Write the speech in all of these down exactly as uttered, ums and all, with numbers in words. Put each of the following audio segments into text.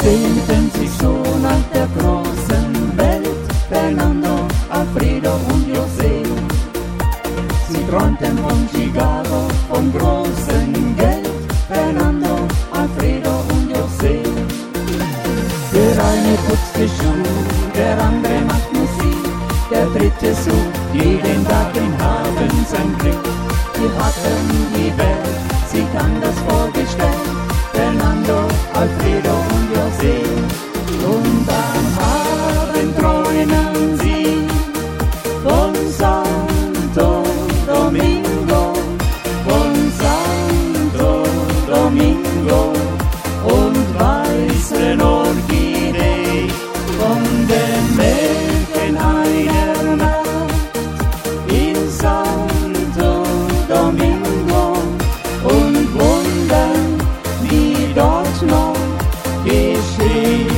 sehnten sich so nach der großen Welt, Fernando, Alfredo und José. Sie träumten von Chicago, vom großen Geld, Fernando, Alfredo und José. Der eine putzt die Schuhe, der andere macht Musik, der dritte sucht jeden Tag im Hafen sein Glück. Die hatten die Welt, sich anders vorgestellt, Fernando, Alfredo und José. Und am Abend träumen sie von Santo Domingo, von Santo Domingo und weißen Orchidee, von den Märchen einer Nacht in Santo Domingo und Wundern, die dort noch geschehen.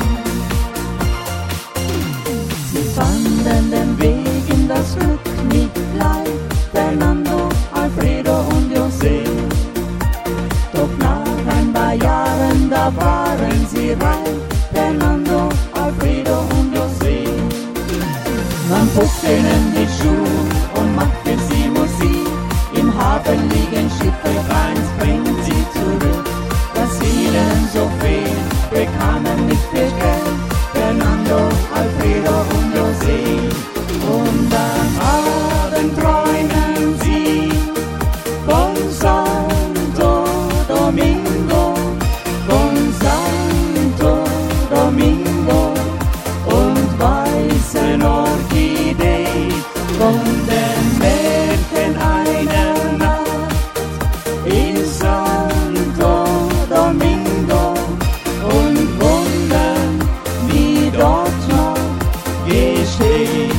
Sie fanden den Weg in das Glück nicht leicht, Fernando, Alfredo und José. Doch nach ein paar Jahren, da waren sie reich, Fernando, Alfredo und José. Man putzt ihnen die Schuhe und macht für sie Musik. Im Hafen liegen Schiffe, eins bringt sie zurück. Was ihnen so fehlt, bekamen nicht viel Geld, Fernando, Alfredo und José. Und am Abend träumen sie von Santo Domingo, von Santo Domingo und weißen Orchidee, von den Märchen einer Nacht in Santo Domingo und Wundern, die dort noch geschehen.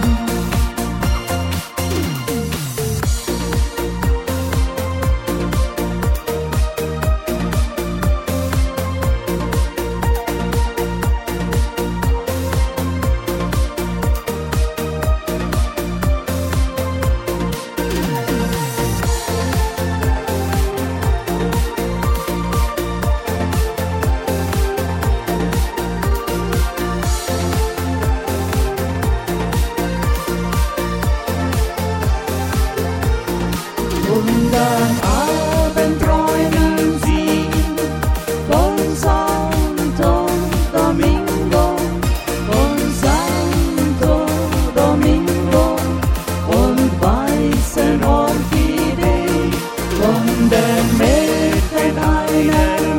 Und am Abend träumen sie von Santo Domingo, von Santo Domingo und weißen Orchidee, von den Märchen einer